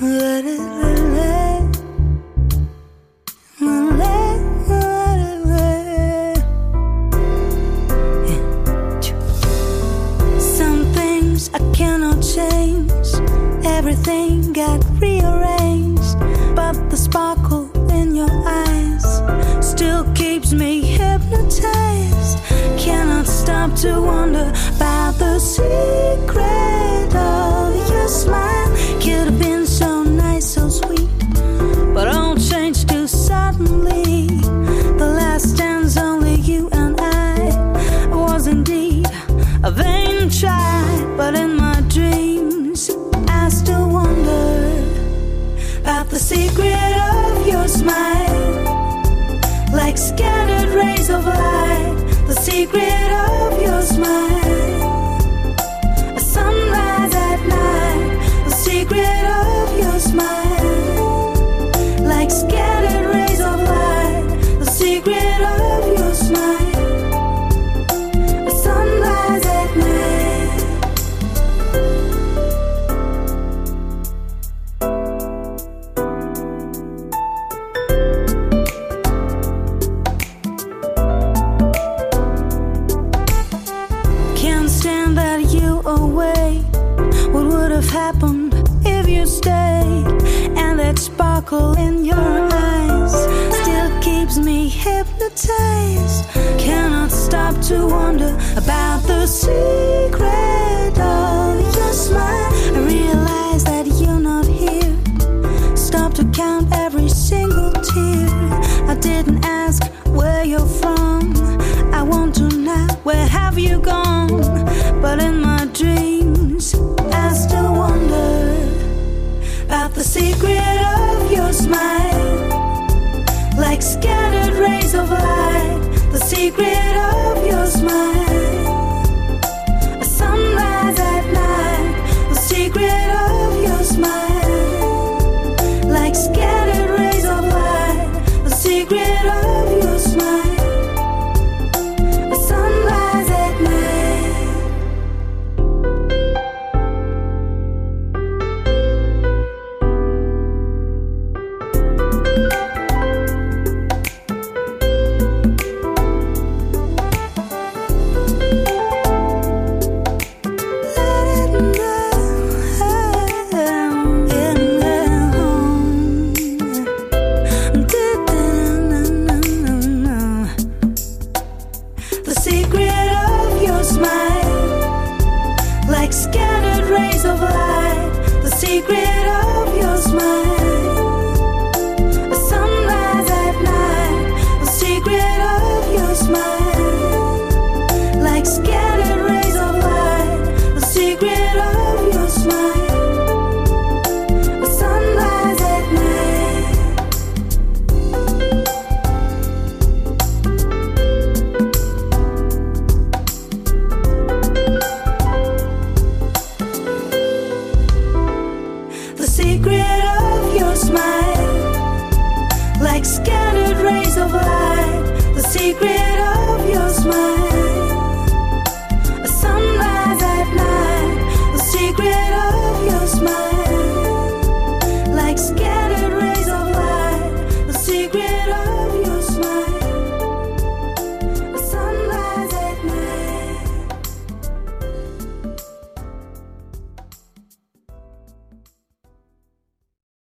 Some things I cannot change. Everything got rearranged, but the sparkle in your eyes still keeps me hypnotized. Cannot stop to wonder about the secret of your smile. Could have been so nice, so sweet, but all changed too suddenly. The last dance, only you and I, was indeed a vain try. But in my dreams, I still wonder about the secret of your smile. Like scattered rays of light, the secret of your smile. A sunrise at night, the secret of your smile. Like scattered rays of light, the secret of your smile. A sunrise at night. Can't stand that you away. What would have happened if you stayed? And that sparkle in your eyes still keeps me hypnotized. Cannot stop to wonder about the secret of your smile. I realize that you're not here. Stop to count every single tear. I didn't ask where you're from. I want to know, where have you gone? But in my dreams, I still wonder about the secret of your smile. Like scattered rays of light, the secret of your smile. A sunrise at night, the secret of your smile. Like scattered rays of light, the secret of your smile. A sunrise at night. The secret of your smile. Like scattered rays of light, the secret of your smile. A sunrise at night, the secret of your smile. Like scattered rays of light, the secret of your smile. A sunrise at night. The secret of your smile. Like scattered rays of light, the secret of your smile.